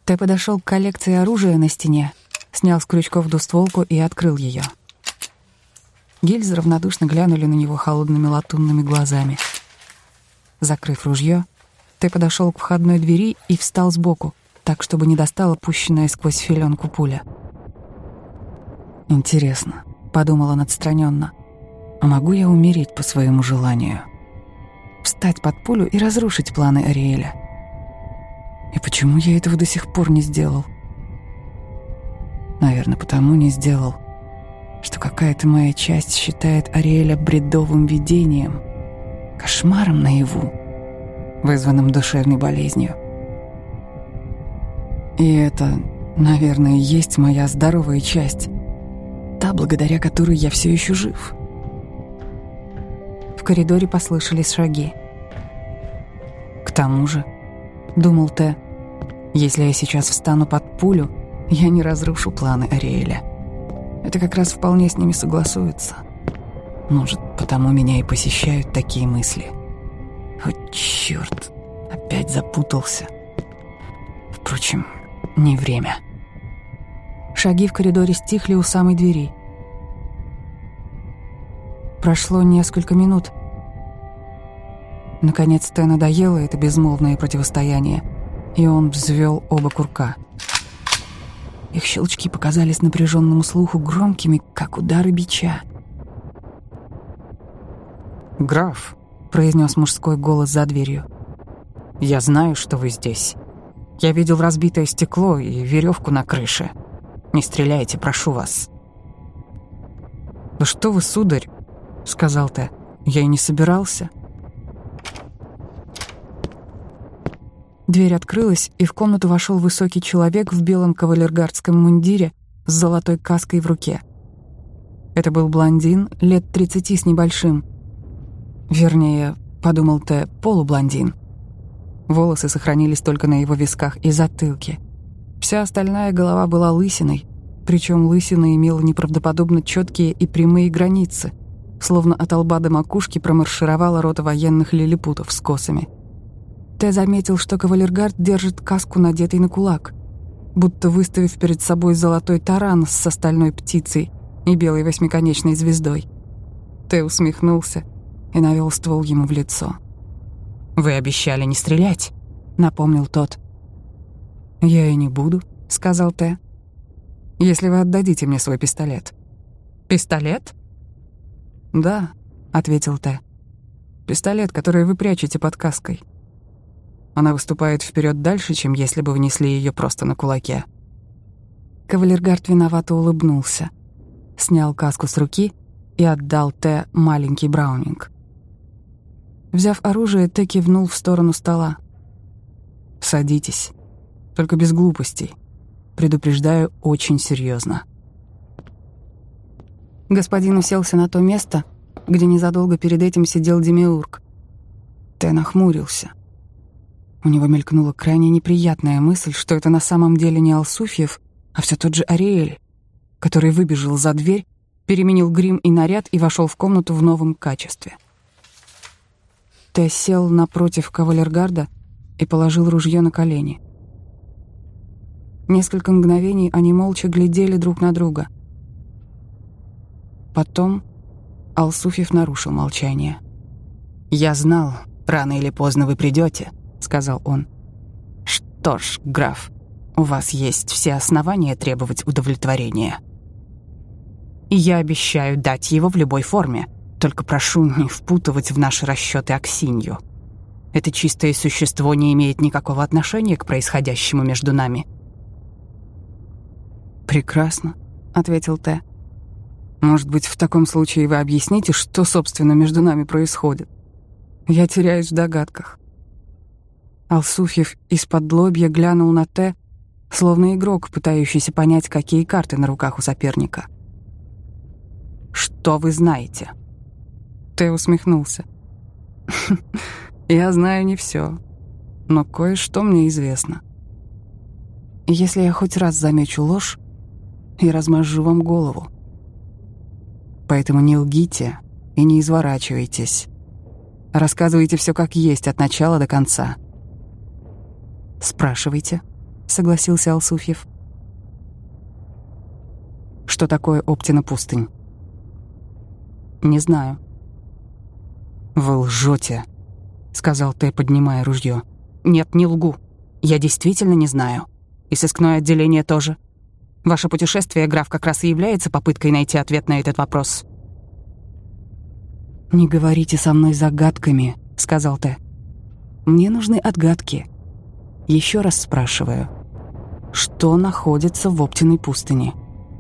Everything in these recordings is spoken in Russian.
Тэ подошел к коллекции оружия на стене, снял с крючков двустволку и открыл ее. Гильзы равнодушно глянули на него холодными латунными глазами. Закрыв ружье, Тэ подошел к входной двери и встал сбоку, так, чтобы не достала пущенная сквозь филенку пуля. «Интересно», — подумал он отстраненно, — «а могу я умереть по своему желанию? Встать под пулю и разрушить планы Ариэля? И почему я этого до сих пор не сделал? Наверное, потому не сделал, что какая-то моя часть считает Ариэля бредовым видением, кошмаром наяву, вызванным душевной болезнью. И это, наверное, есть моя здоровая часть, та, благодаря которой я все еще жив». В коридоре послышались шаги. «К тому же, — думал Тэ, — если я сейчас встану под пулю, я не разрушу планы Ариэля. Это как раз вполне с ними согласуется. Может, потому меня и посещают такие мысли. О, черт, опять запутался. Впрочем, не время». Шаги в коридоре стихли у самой двери. Прошло несколько минут. Наконец Тэ надоело это безмолвное противостояние, и он взвел оба курка. Их щелчки показались напряженному слуху громкими, как удары бича. «Граф», — произнес мужской голос за дверью, — «я знаю, что вы здесь. Я видел разбитое стекло и веревку на крыше. Не стреляйте, прошу вас». «Да что вы, сударь», — сказал Тэ, — «я и не собирался». Дверь открылась, и в комнату вошел высокий человек в белом кавалергардском мундире с золотой каской в руке. Это был блондин, лет 30 с небольшим. Вернее, подумал Тэ, полублондин. Волосы сохранились только на его висках и затылке. Вся остальная голова была лысиной, причем лысина имела неправдоподобно четкие и прямые границы, словно от лба до макушки промаршировала рота военных лилипутов с косами. Тэ заметил, что кавалергард держит каску, надетой на кулак, будто выставив перед собой золотой таран с остальной птицей и белой восьмиконечной звездой. Тэ усмехнулся и навел ствол ему в лицо. «Вы обещали не стрелять», — напомнил тот. «Я и не буду», — сказал Тэ, — «если вы отдадите мне свой пистолет». «Пистолет?» «Да», — ответил Тэ. «Пистолет, который вы прячете под каской. Она выступает вперед дальше, чем если бы вы несли ее просто на кулаке». Кавалергард виновато улыбнулся, снял каску с руки и отдал Тэ маленький браунинг. Взяв оружие, Тэ кивнул в сторону стола. «Садитесь, только без глупостей. Предупреждаю, очень серьезно». Господин уселся на то место, где незадолго перед этим сидел Демиург. Тэ нахмурился. У него мелькнула крайне неприятная мысль, что это на самом деле не Алсуфьев, а все тот же Ариэль, который выбежал за дверь, переменил грим и наряд и вошел в комнату в новом качестве. Тэ сел напротив кавалергарда и положил ружье на колени. Несколько мгновений они молча глядели друг на друга. Потом Алсуфьев нарушил молчание. «Я знал, рано или поздно вы придете», — сказал он. «Что ж, граф, у вас есть все основания требовать удовлетворения. И я обещаю дать его в любой форме, только прошу не впутывать в наши расчеты Аксинью. Это чистое существо не имеет никакого отношения к происходящему между нами». «Прекрасно», — ответил Тэ. «Может быть, в таком случае вы объясните, что, собственно, между нами происходит? Я теряюсь в догадках». Алсуфьев из-подлобья глянул на Тэ, словно игрок, пытающийся понять, какие карты на руках у соперника. «Что вы знаете?» Тэ усмехнулся. «Я знаю не все, но кое-что мне известно. Если я хоть раз замечу ложь, я размажу вам голову. Поэтому не лгите и не изворачивайтесь. Рассказывайте все как есть от начала до конца. Спрашивайте, согласился Алсуфьев. Что такое Оптина пустынь? Не знаю. Вы лжете, сказал Т, поднимая ружье. Нет, не лгу. Я действительно не знаю. И сыскное отделение тоже. Ваше путешествие, граф, как раз и является попыткой найти ответ на этот вопрос. «Не говорите со мной загадками», — сказал Т. «Мне нужны отгадки. Еще раз спрашиваю, что находится в Оптиной пустыне?»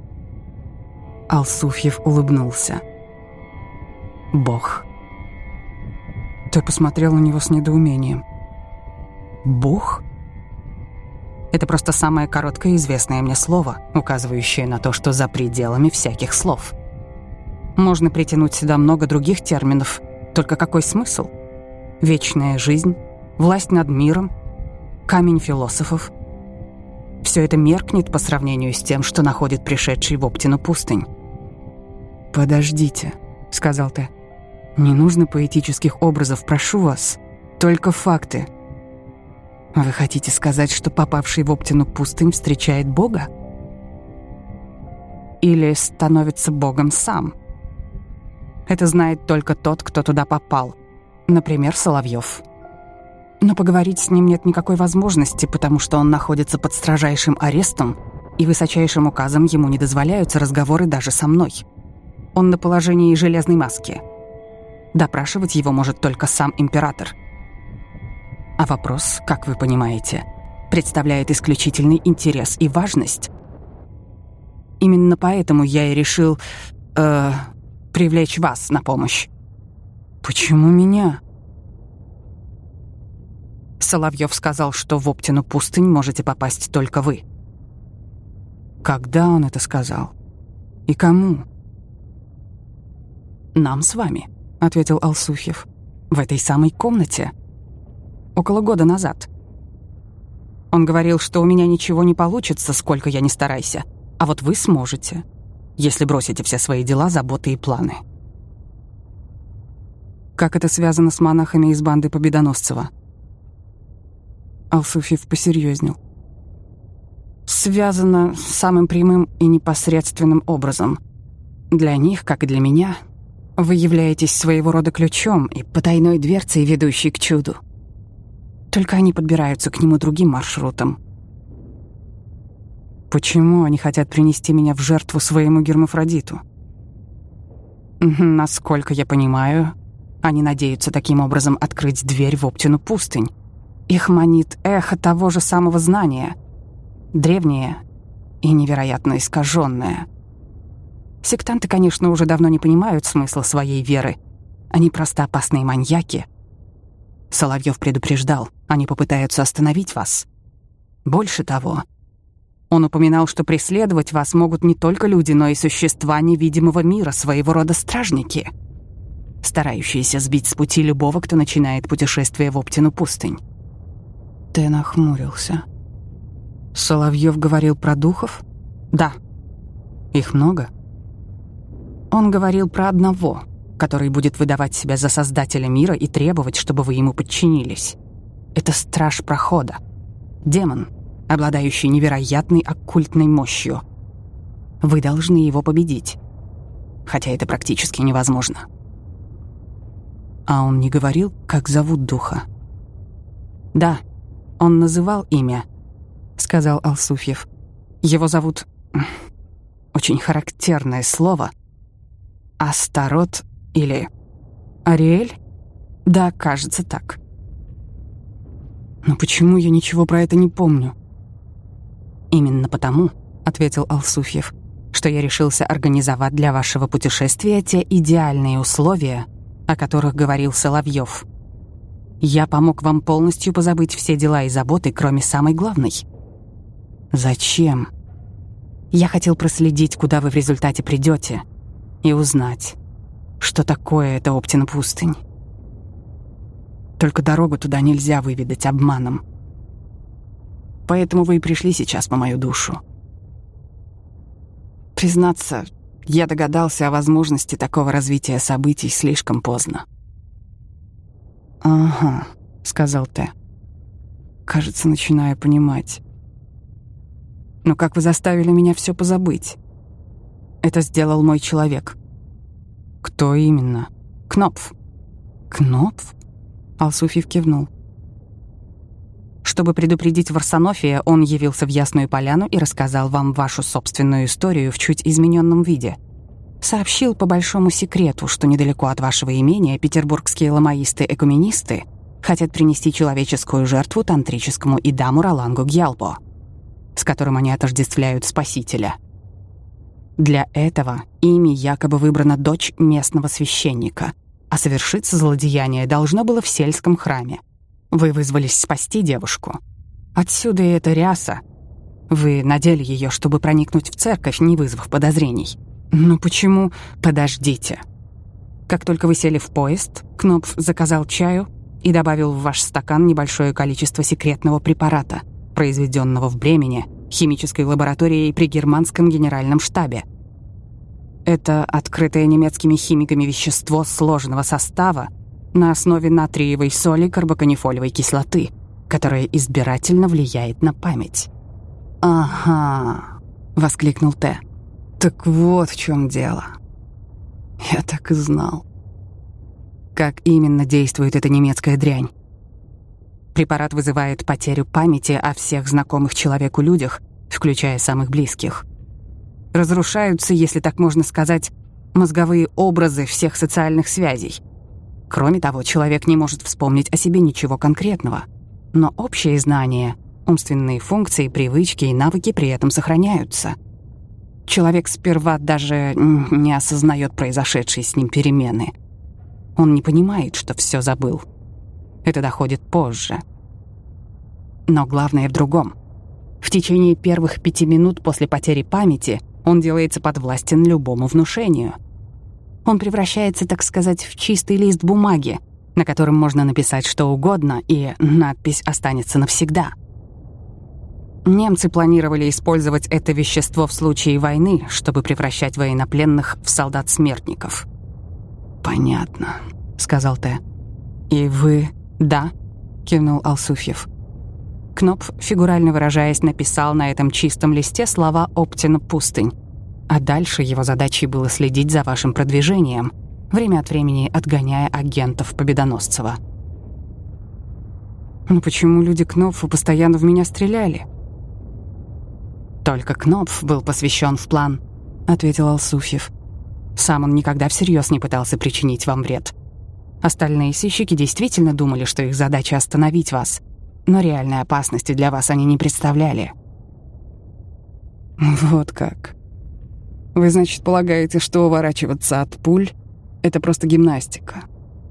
Алсуфьев улыбнулся. «Бог». Т посмотрел на него с недоумением. «Бог?» Это просто самое короткое известное мне слово, указывающее на то, что за пределами всяких слов. Можно притянуть сюда много других терминов, только какой смысл? Вечная жизнь, власть над миром, камень философов. Все это меркнет по сравнению с тем, что находит пришедший в Оптину пустынь. «Подождите», — сказал Т. «Не нужно поэтических образов, прошу вас, только факты». «Вы хотите сказать, что попавший в Оптину пустынь встречает Бога? Или становится Богом сам? Это знает только тот, кто туда попал, например, Соловьев. Но поговорить с ним нет никакой возможности, потому что он находится под строжайшим арестом, и высочайшим указом ему не дозволяются разговоры даже со мной. Он на положении железной маски. Допрашивать его может только сам император. А вопрос, как вы понимаете, представляет исключительный интерес и важность. Именно поэтому я и решил привлечь вас на помощь». «Почему меня?» Соловьев сказал, что в Оптину пустынь можете попасть только вы. Когда он это сказал? И кому? «Нам с вами», — ответил Алсуфьев. «В этой самой комнате. Около года назад. Он говорил, что у меня ничего не получится, сколько я ни старайся, а вот вы сможете, если бросите все свои дела, заботы и планы». «Как это связано с монахами из банды Победоносцева?» Алсуфьев посерьезнел. «Связано самым прямым и непосредственным образом. Для них, как и для меня, вы являетесь своего рода ключом и потайной дверцей, ведущей к чуду. Только они подбираются к нему другим маршрутом». «Почему они хотят принести меня в жертву своему Гермафродиту?» «Насколько я понимаю, они надеются таким образом открыть дверь в Оптину пустынь. Их манит эхо того же самого знания, древнее и невероятно искаженное. Сектанты, конечно, уже давно не понимают смысла своей веры. Они просто опасные маньяки. Соловьев предупреждал, они попытаются остановить вас. Больше того, он упоминал, что преследовать вас могут не только люди, но и существа невидимого мира, своего рода стражники, старающиеся сбить с пути любого, кто начинает путешествие в Оптину пустынь. Т нахмурился. Соловьев говорил про духов? Да. Их много? Он говорил про одного, который будет выдавать себя за создателя мира и требовать, чтобы вы ему подчинились. Это страж прохода. Демон, обладающий невероятной оккультной мощью. Вы должны его победить. Хотя это практически невозможно. А он не говорил, как зовут духа? Да, он называл имя, сказал Алсуфьев. Его зовут... Очень характерное слово. Астарот или... Ариэль? Да, кажется так. Но почему я ничего про это не помню? Именно потому, ответил Алсуфьев, что я решился организовать для вашего путешествия те идеальные условия, о которых говорил Соловьев. Я помог вам полностью позабыть все дела и заботы, кроме самой главной. Зачем? Я хотел проследить, куда вы в результате придете, и узнать, что такое эта Оптина пустынь. Только дорогу туда нельзя выведать обманом. Поэтому вы и пришли сейчас по мою душу. Признаться, я догадался о возможности такого развития событий слишком поздно. «Ага», — сказал Т. «Кажется, начинаю понимать. Но как вы заставили меня все позабыть? Это сделал мой человек. Кто именно? Кнопф. Кнопф? Алсуфьев кивнул. Чтобы предупредить Варсонофия, он явился в Ясную Поляну и рассказал вам вашу собственную историю в чуть измененном виде. Сообщил по большому секрету, что недалеко от вашего имения петербургские ламаисты-экуменисты хотят принести человеческую жертву тантрическому идаму Ролангу Гьялбо, с которым они отождествляют Спасителя. Для этого ими якобы выбрана дочь местного священника, а совершиться злодеяние должно было в сельском храме. Вы вызвались спасти девушку. Отсюда и эта ряса. Вы надели ее, чтобы проникнуть в церковь, не вызвав подозрений. Но почему? Подождите. Как только вы сели в поезд, Кнопф заказал чаю и добавил в ваш стакан небольшое количество секретного препарата, произведенного в Бремене химической лабораторией при германском генеральном штабе. Это открытое немецкими химиками вещество сложного состава на основе натриевой соли карбоканифолевой кислоты, которая избирательно влияет на память. «Ага», — воскликнул Т. «Так вот в чем дело. Я так и знал». Как именно действует эта немецкая дрянь? Препарат вызывает потерю памяти о всех знакомых человеку людях, включая самых близких. Разрушаются, если так можно сказать, мозговые образы всех социальных связей. Кроме того, человек не может вспомнить о себе ничего конкретного. Но общие знания, умственные функции, привычки и навыки при этом сохраняются. Человек сперва даже не осознает произошедшие с ним перемены. Он не понимает, что все забыл. Это доходит позже. Но главное в другом. В течение первых 5 минут после потери памяти он делается подвластен любому внушению. Он превращается, так сказать, в чистый лист бумаги, на котором можно написать что угодно, и надпись останется навсегда. Немцы планировали использовать это вещество в случае войны, чтобы превращать военнопленных в солдат-смертников. «Понятно», — сказал Т. «И вы...» «Да», — кивнул Алсуфьев. Кнопф, фигурально выражаясь, написал на этом чистом листе слова «Оптина пустынь». А дальше его задачей было следить за вашим продвижением, время от времени отгоняя агентов Победоносцева. «Но почему люди Кнопфа постоянно в меня стреляли?» «Только Кнопф был посвящен в план», — ответил Алсуфьев. «Сам он никогда всерьез не пытался причинить вам вред. Остальные сыщики действительно думали, что их задача остановить вас, но реальной опасности для вас они не представляли». «Вот как. Вы, значит, полагаете, что уворачиваться от пуль — это просто гимнастика?»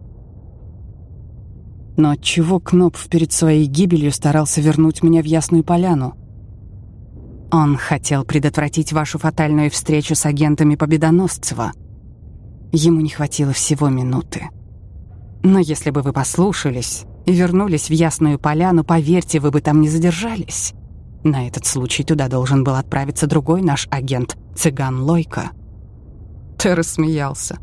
«Но отчего Кнопф перед своей гибелью старался вернуть меня в Ясную Поляну?» «Он хотел предотвратить вашу фатальную встречу с агентами Победоносцева. Ему не хватило всего минуты. Но если бы вы послушались и вернулись в Ясную Поляну, поверьте, вы бы там не задержались. На этот случай туда должен был отправиться другой наш агент, цыган Лойко». Ты рассмеялся.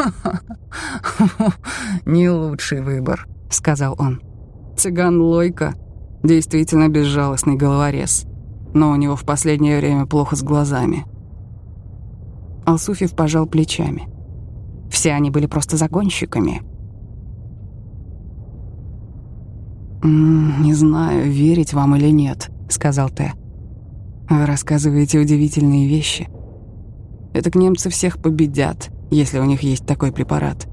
«Не лучший выбор», — сказал он. «Цыган Лойко действительно безжалостный головорез, но у него в последнее время плохо с глазами». Алсуфьев пожал плечами. Все они были просто загонщиками. «Не знаю, верить вам или нет», — сказал Т. «Вы рассказываете удивительные вещи. Этак немцы всех победят, если у них есть такой препарат».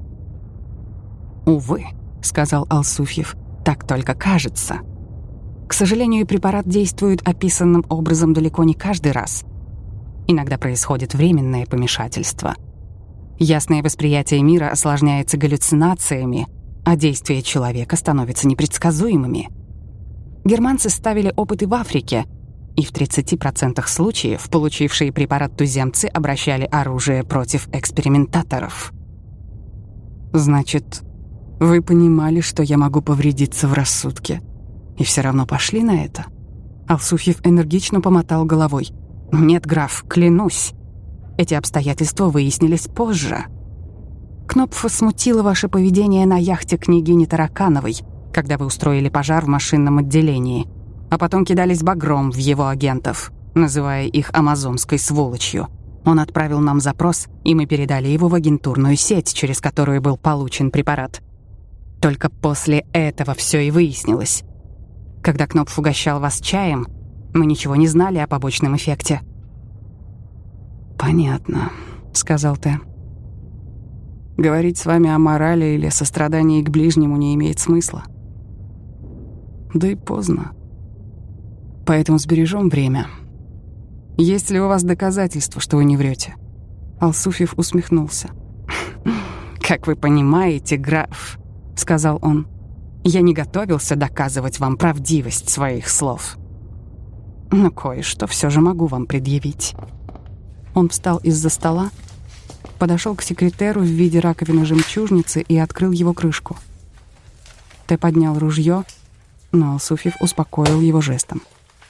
«Увы», — сказал Алсуфьев, — «так только кажется. К сожалению, препарат действует описанным образом далеко не каждый раз. Иногда происходит временное помешательство. Ясное восприятие мира осложняется галлюцинациями, а действия человека становятся непредсказуемыми. Германцы ставили опыты в Африке, и в 30% случаев получившие препарат туземцы обращали оружие против экспериментаторов». «Значит, вы понимали, что я могу повредиться в рассудке, и все равно пошли на это?» Алсуфьев энергично помотал головой. «Нет, граф, клянусь. Эти обстоятельства выяснились позже. Кнопфа смутило ваше поведение на яхте княгини Таракановой, когда вы устроили пожар в машинном отделении, а потом кидались багром в его агентов. называя их амазонской сволочью. Он отправил нам запрос, и мы передали его в агентурную сеть, через которую был получен препарат. Только после этого все и выяснилось. Когда Кнопф угощал вас чаем, мы ничего не знали о побочном эффекте. «Понятно», — сказал Т. «Говорить с вами о морали или сострадании к ближнему не имеет смысла. Да и поздно. Поэтому сбережем время. Есть ли у вас доказательства, что вы не врете?» Алсуфьев усмехнулся. «Как вы понимаете, граф», — сказал он, — «я не готовился доказывать вам правдивость своих слов. Но кое-что все же могу вам предъявить». Он встал из-за стола, подошел к секретеру в виде раковины жемчужницы и открыл его крышку. Т поднял ружье, но Алсуфьев успокоил его жестом.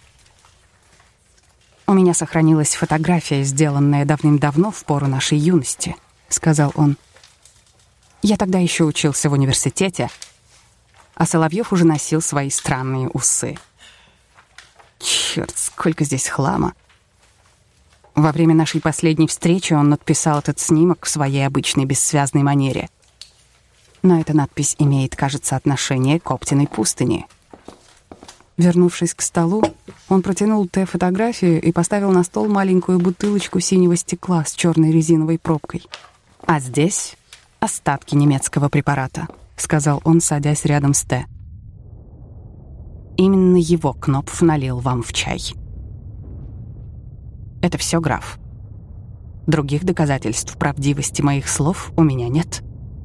«У меня сохранилась фотография, сделанная давным-давно в пору нашей юности», — сказал он. «Я тогда еще учился в университете, а Соловьев уже носил свои странные усы. Черт, сколько здесь хлама. Во время нашей последней встречи он надписал этот снимок в своей обычной бессвязной манере. Но эта надпись имеет, кажется, отношение к Оптиной пустыне». Вернувшись к столу, он протянул Т фотографию и поставил на стол маленькую бутылочку синего стекла с черной резиновой пробкой. «А здесь остатки немецкого препарата», — сказал он, садясь рядом с Т. «Именно его Кнопф налил вам в чай. Это все, граф. Других доказательств правдивости моих слов у меня нет».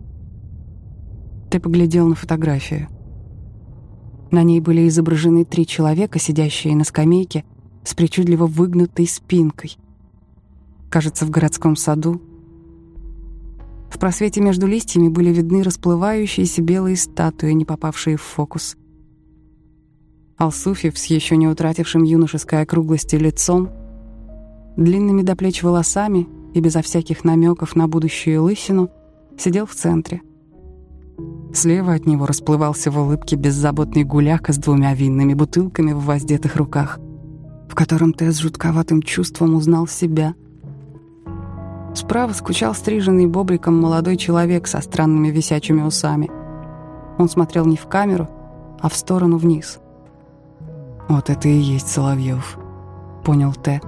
Т поглядел на фотографию. На ней были изображены 3 человека, сидящие на скамейке с причудливо выгнутой спинкой. Кажется, в городском саду. В просвете между листьями были видны расплывающиеся белые статуи, не попавшие в фокус. Алсуфьев с еще не утратившим юношеской округлости лицом, длинными до плеч волосами и безо всяких намеков на будущую лысину, сидел в центре. Слева от него расплывался в улыбке беззаботный гуляка с 2 винными бутылками в воздетых руках, в котором Т с жутковатым чувством узнал себя. Справа скучал стриженный бобриком молодой человек со странными висячими усами. Он смотрел не в камеру, а в сторону вниз. «Вот это и есть Соловьев», — понял Т.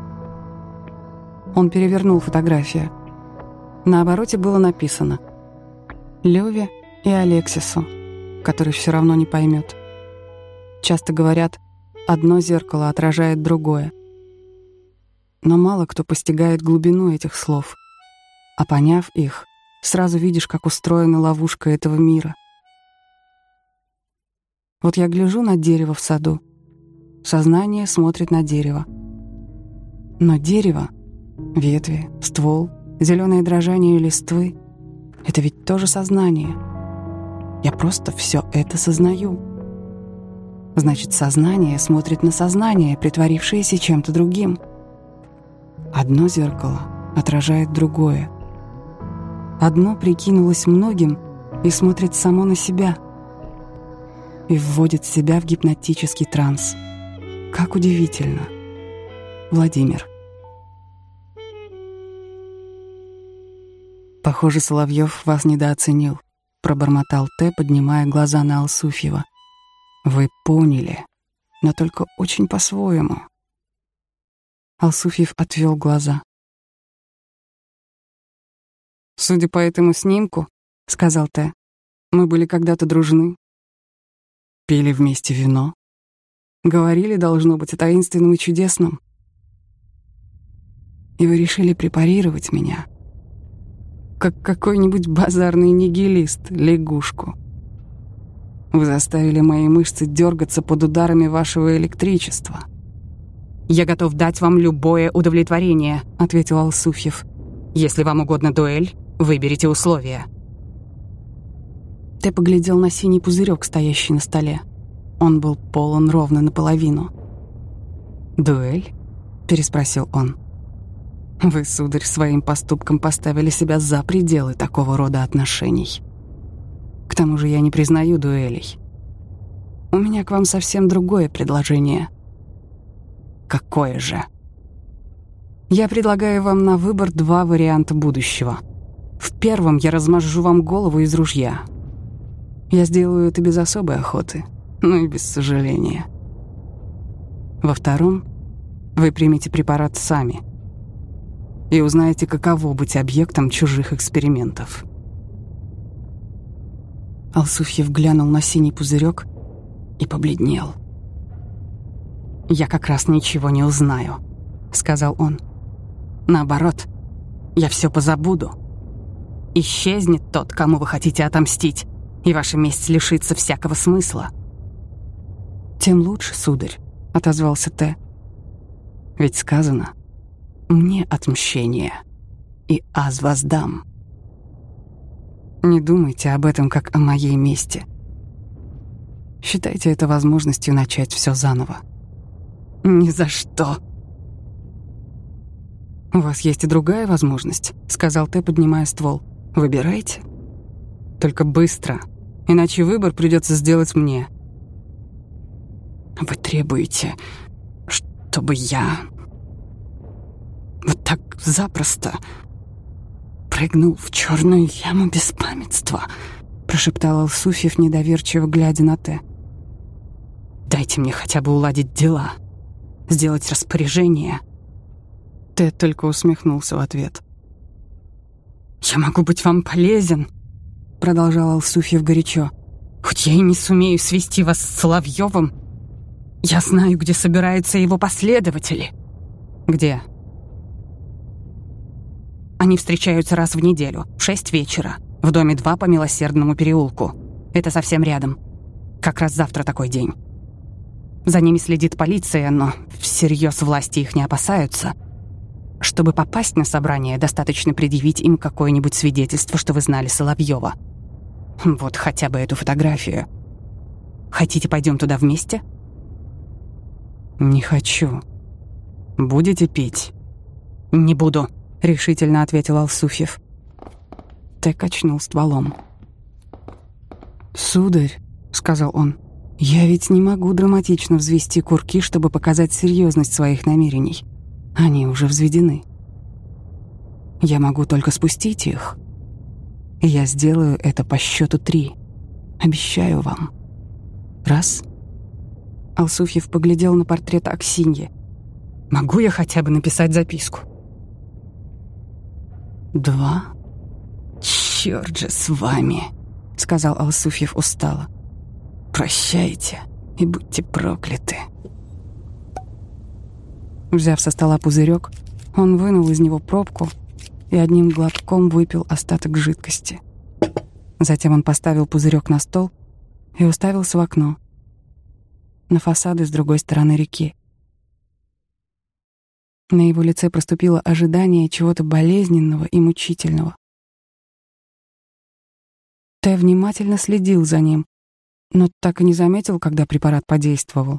Он перевернул фотографию. На обороте было написано «Лёве и Алексису», который все равно не поймет. Часто говорят, одно зеркало отражает другое. Но мало кто постигает глубину этих слов. А поняв их, сразу видишь, как устроена ловушка этого мира. Вот я гляжу на дерево в саду. Сознание смотрит на дерево. Но дерево, ветви, ствол, зеленое дрожание листвы — это ведь тоже сознание. Я просто все это сознаю. Значит, сознание смотрит на сознание, притворившееся чем-то другим. Одно зеркало отражает другое. Одно прикинулось многим и смотрит само на себя. И вводит себя в гипнотический транс. Как удивительно. Владимир. «Похоже, Соловьев вас недооценил», — пробормотал Т, поднимая глаза на Алсуфьева. «Вы поняли, но только очень по-своему». Алсуфьев отвел глаза. «Судя по этому снимку, — сказал Т, — мы были когда-то дружны. Пили вместе вино. Говорили, должно быть, о таинственном и чудесном. И вы решили препарировать меня, как какой-нибудь базарный нигилист, лягушку. Вы заставили мои мышцы дергаться под ударами вашего электричества». «Я готов дать вам любое удовлетворение», — ответил Алсуфьев. «Если вам угодна дуэль, выберите условия». Т поглядел на синий пузырек, стоящий на столе. Он был полон ровно наполовину. «Дуэль?» — переспросил он. «Вы, сударь, своим поступком поставили себя за пределы такого рода отношений. К тому же я не признаю дуэлей. У меня к вам совсем другое предложение. какое же? Я предлагаю вам на выбор 2 варианта будущего. В первом я размажу вам голову из ружья. Я сделаю это без особой охоты, но и без сожаления. Во втором вы примете препарат сами и узнаете, каково быть объектом чужих экспериментов. Алсуфьев глянул на синий пузырек и побледнел. «Я как раз ничего не узнаю», — сказал он. «Наоборот, я все позабуду. Исчезнет тот, кому вы хотите отомстить, и ваша месть лишится всякого смысла». «Тем лучше, сударь», — отозвался Т. «Ведь сказано: мне отмщение, и аз воздам. Не думайте об этом, как о моей мести. Считайте это возможностью начать все заново». «Ни за что!» «У вас есть и другая возможность», — сказал Т, поднимая ствол. «Выбирайте. Только быстро, иначе выбор придется сделать мне». «Вы требуете, чтобы я вот так запросто прыгнул в черную яму беспамятства?» — прошептал Алсуфьев, недоверчиво глядя на Т. «Дайте мне хотя бы уладить дела, сделать распоряжение». Т только усмехнулся в ответ. «Я могу быть вам полезен», — продолжал Алсуфьев горячо. «Хоть я и не сумею свести вас с Соловьевым, я знаю, где собираются его последователи». «Где?» «Они встречаются раз в неделю, в 6 вечера, в доме 2 по Милосердному переулку. Это совсем рядом. Как раз завтра такой день. За ними следит полиция, но всерьез власти их не опасаются. Чтобы попасть на собрание, достаточно предъявить им какое-нибудь свидетельство, что вы знали Соловьева. Вот хотя бы эту фотографию. Хотите, пойдем туда вместе?» «Не хочу. Будете пить?» «Не буду», — решительно ответил Алсуфьев. Т качнул стволом. «Сударь», — сказал он, — «я ведь не могу драматично взвести курки, чтобы показать серьезность своих намерений. Они уже взведены. Я могу только спустить их. И я сделаю это по счету 3. Обещаю вам. 1». Алсуфьев поглядел на портрет Аксиньи. «Могу я хотя бы написать записку?» 2. «Черт же с вами», — сказал Алсуфьев устало. «Прощайте и будьте прокляты». Взяв со стола пузырек, он вынул из него пробку и одним глотком выпил остаток жидкости. Затем он поставил пузырек на стол и уставился в окно, на фасады с другой стороны реки. На его лице проступило ожидание чего-то болезненного и мучительного. Т внимательно следил за ним, но так и не заметил, когда препарат подействовал.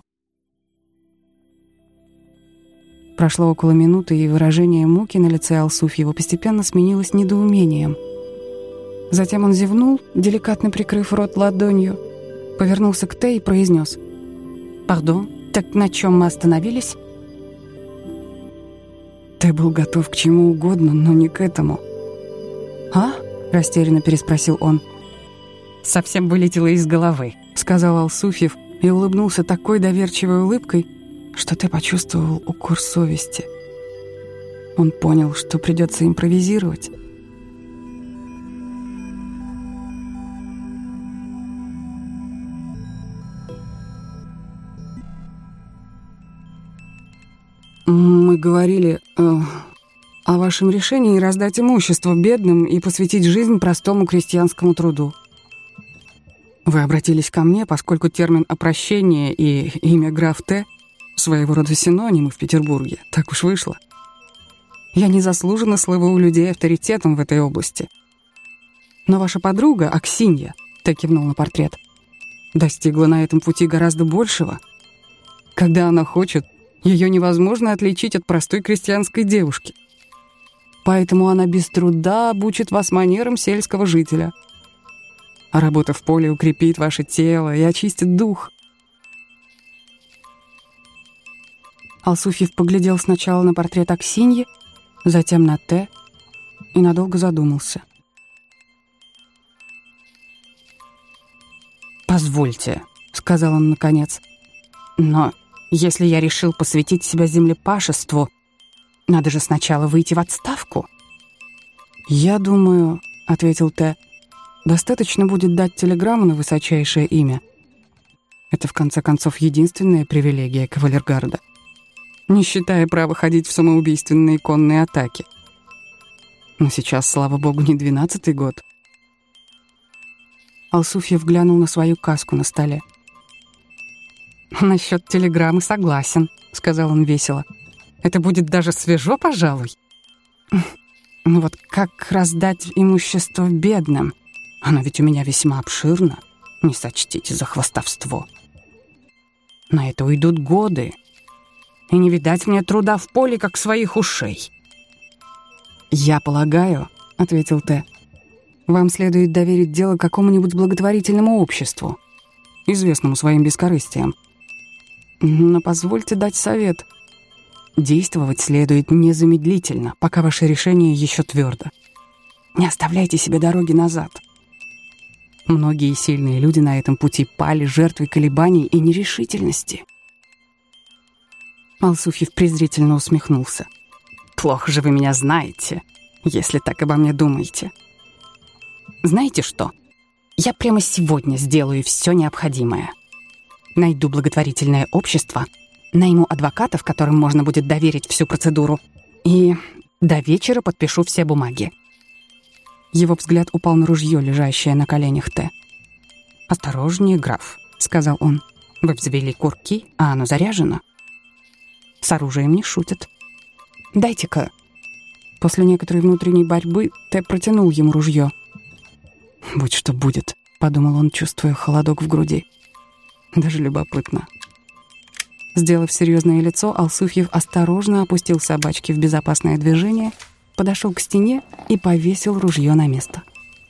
Прошло около минуты, и выражение муки на лице Алсуфьева постепенно сменилось недоумением. Затем он зевнул, деликатно прикрыв рот ладонью, повернулся к Т и произнес: «Пардон, так на чем мы остановились?» Т был готов к чему угодно, но не к этому. «А?» — растерянно переспросил он. «Совсем вылетело из головы», — сказал Алсуфьев и улыбнулся такой доверчивой улыбкой, что Т почувствовал укор совести. Он понял, что придется импровизировать. «Мы говорили о вашем решении раздать имущество бедным и посвятить жизнь простому крестьянскому труду. Вы обратились ко мне, поскольку термин «опрощение» и имя граф Т. своего рода синонимы в Петербурге. Так уж вышло. Я незаслуженно слыву у людей авторитетом в этой области. Но ваша подруга, Аксинья, Т кивнул на портрет, достигла на этом пути гораздо большего. Когда она хочет, ее невозможно отличить от простой крестьянской девушки. Поэтому она без труда обучит вас манерам сельского жителя. А работа в поле укрепит ваше тело и очистит дух. Алсуфьев поглядел сначала на портрет Аксиньи, затем на Т и надолго задумался. «Позвольте», — сказал он наконец, — «но если я решил посвятить себя землепашеству, надо же сначала выйти в отставку». «Я думаю», — ответил Т, — «достаточно будет дать телеграмму на высочайшее имя. Это, в конце концов, единственная привилегия кавалергарда, не считая права ходить в самоубийственные конные атаки. Но сейчас, слава богу, не 12-й год». Алсуфьев глянул на свою каску на столе. «Насчет телеграммы согласен», — сказал он весело. «Это будет даже свежо, пожалуй. Ну вот как раздать имущество бедным? Оно ведь у меня весьма обширно. Не сочтите за хвастовство. На это уйдут годы, и не видать мне труда в поле, как своих ушей». «Я полагаю», — ответил Т, — «вам следует доверить дело какому-нибудь благотворительному обществу, известному своим бескорыстием. Но позвольте дать совет. Действовать следует незамедлительно, пока ваше решение еще твердо. Не оставляйте себе дороги назад. Многие сильные люди на этом пути пали жертвой колебаний и нерешительности». Алсуфьев презрительно усмехнулся. «Плохо же вы меня знаете, если так обо мне думаете. Знаете что? Я прямо сегодня сделаю все необходимое. Найду благотворительное общество, найму адвокатов, которым можно будет доверить всю процедуру, и до вечера подпишу все бумаги». Его взгляд упал на ружье, лежащее на коленях Т. «Осторожнее, граф», — сказал он. «Вы взвели курки, а оно заряжено. С оружием не шутят. Дайте-ка». После некоторой внутренней борьбы Т протянул ему ружье. «Будь что будет», — подумал он, чувствуя холодок в груди. «Даже любопытно». Сделав серьезное лицо, Алсуфьев осторожно опустил собачки в безопасное движение, подошел к стене и повесил ружье на место.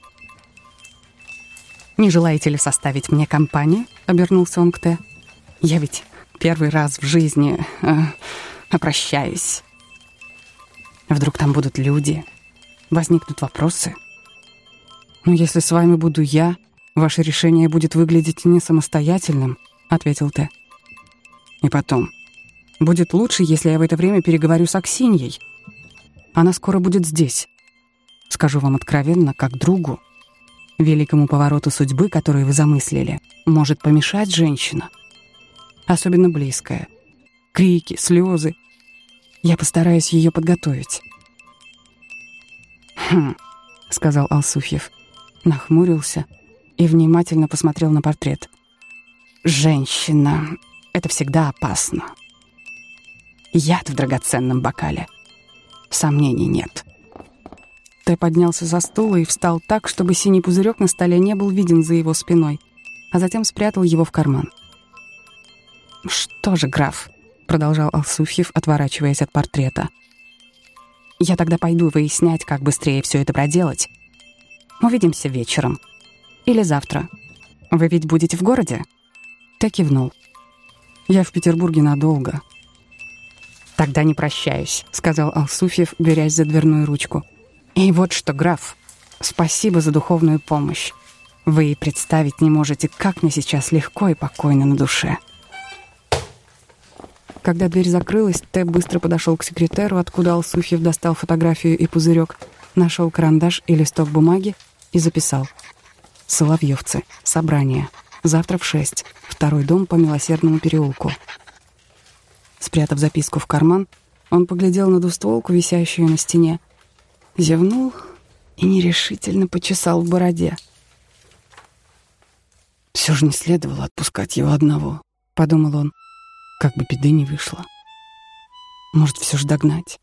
«Не желаете ли составить мне компанию?» — обернулся он к Т. «Я ведь первый раз в жизни опрощаюсь. Вдруг там будут люди, возникнут вопросы. Но если с вами буду я, ваше решение будет выглядеть не самостоятельным», — ответил Т. «И потом, будет лучше, если я в это время переговорю с Аксиньей. Она скоро будет здесь. Скажу вам откровенно, как другу, великому повороту судьбы, который вы замыслили, может помешать женщина, особенно близкая. Крики, слезы. Я постараюсь ее подготовить». «Хм», — сказал Алсуфьев, нахмурился и внимательно посмотрел на портрет. «Женщина — это всегда опасно. Яд в драгоценном бокале. Сомнений нет». Т поднялся со стула и встал так, чтобы синий пузырек на столе не был виден за его спиной, а затем спрятал его в карман. «Что же, граф», — продолжал Алсуфьев, отворачиваясь от портрета, — «я тогда пойду выяснять, как быстрее все это проделать. Увидимся вечером. Или завтра. Вы ведь будете в городе?» Т кивнул. «Я в Петербурге надолго». «Тогда не прощаюсь», — сказал Алсуфьев, берясь за дверную ручку. «И вот что, граф, спасибо за духовную помощь. Вы и представить не можете, как мне сейчас легко и покойно на душе». Когда дверь закрылась, Т быстро подошел к секретеру, откуда Алсуфьев достал фотографию и пузырек, нашел карандаш и листок бумаги и записал: «Соловьевцы. Собрание. Завтра в 6. Второй дом по Милосердному переулку». Спрятав записку в карман, он поглядел на двустволку, висящую на стене, зевнул и нерешительно почесал в бороде. «Все же не следовало отпускать его одного», — подумал он, — «как бы беды не вышло. Может, все же догнать».